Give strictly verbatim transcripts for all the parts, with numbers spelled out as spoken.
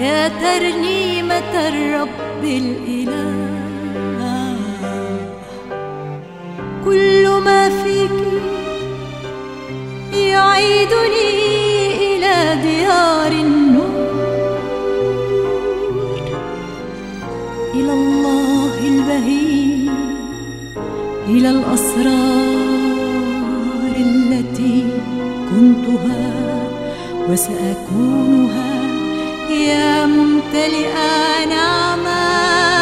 يا ترنيمة الرب الإله. كل ما فيك يعيدني إلى ديار النور، إلى الله البهي، إلى الأسرار التي كنتها وسأكونها، يا ممتلئا نعمة.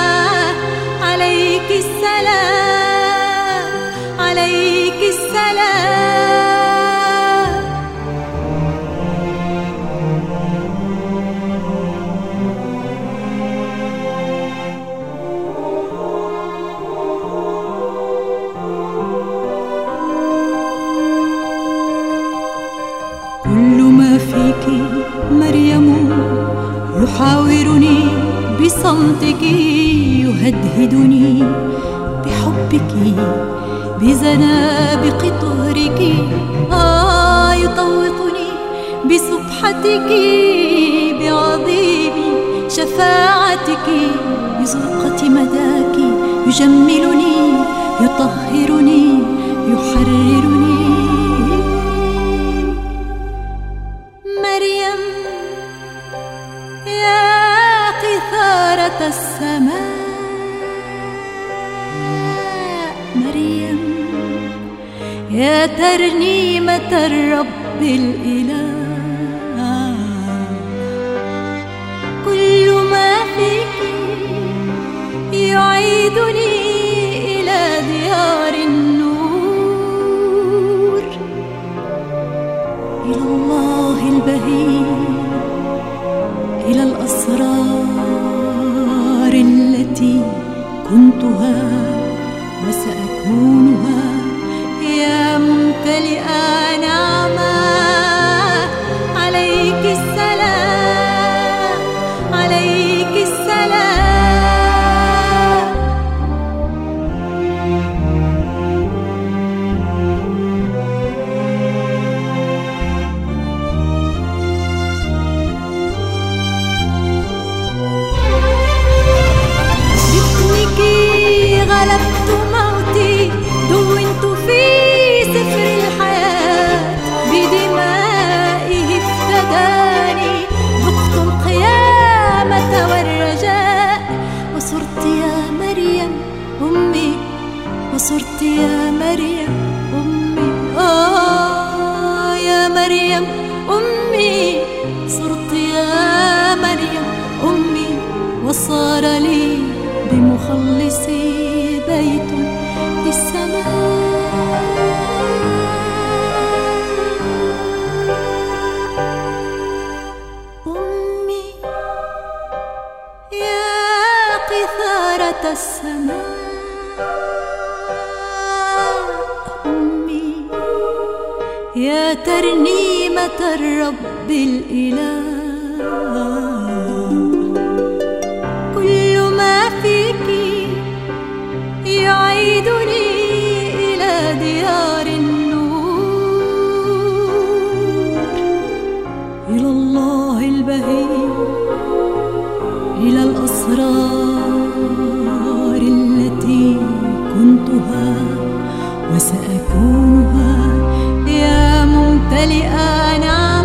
عليك السلام، عليك السلام. كل ما فيك مريم يحاورني بصمتك، يهدهدني بحبك، بزنابق طهرك. آه يطوقني بسبحتك، بعظيم شفاعتك، بزرقة مداك. يجملني، يطهرني، يحررني. مريم يا قيثارة السماء، مريم يا ترنيمة الرب الإله. كل ما فيك يعيدني إلى ديار النور، إلى الله البهي، إلى الأسرار التي كنتها وسأكونها، يا ممتلئا نعمة. عليك السلام، عليك السلام. باسمك غلبت موتي، دونت في سفر الحياة، بدمائه افتداني، ذقت القيامة والرجاء. وصرت يا مريم أمي، وصرت يا مريم أمي. آه يا مريم أمي، صرت يا مريم أمي. وصار لي بمخلصي بيت في السماء. أمي يا قيثارة السماء، أمي يا ترنيمة الرب الإله. كل ما فيك يعيدني إلى ديار النور، إلى الله البهي، إلى الأسرار التي كنتها وسأكونها، يا ممتلئا نعمة.